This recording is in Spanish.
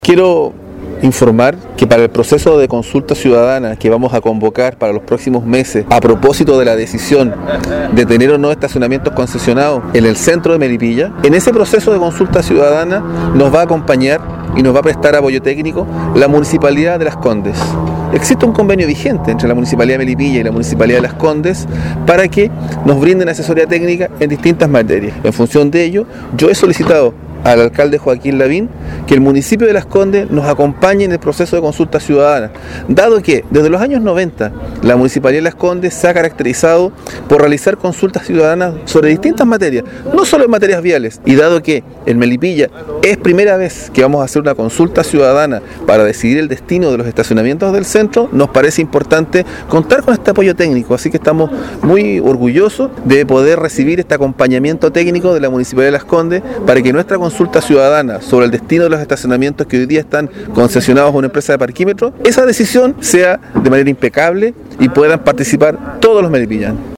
Quiero informar que para el proceso de consulta ciudadana que vamos a convocar para los próximos meses a propósito de la decisión de tener o no estacionamientos concesionados en el centro de Melipilla, en ese proceso de consulta ciudadana nos va a acompañar y nos va a prestar apoyo técnico la Municipalidad de Las Condes. Existe un convenio vigente entre la Municipalidad de Melipilla y la Municipalidad de Las Condes para que nos brinden asesoría técnica en distintas materias. En función de ello, yo he solicitado al alcalde Joaquín Lavín que el municipio de Las Condes nos acompañe en el proceso de consulta ciudadana, dado que desde los años 90 la Municipalidad de Las Condes se ha caracterizado por realizar consultas ciudadanas sobre distintas materias, no solo en materias viales, y dado que en Melipilla es primera vez que vamos a hacer una consulta ciudadana para decidir el destino de los estacionamientos del centro, nos parece importante contar con este apoyo técnico, así que estamos muy orgullosos de poder recibir este acompañamiento técnico de la Municipalidad de Las Condes para que nuestra consulta ciudadana sobre el destino de los estacionamientos que hoy día están concesionados a una empresa de parquímetro, esa decisión sea de manera impecable y puedan participar todos los melipillanos.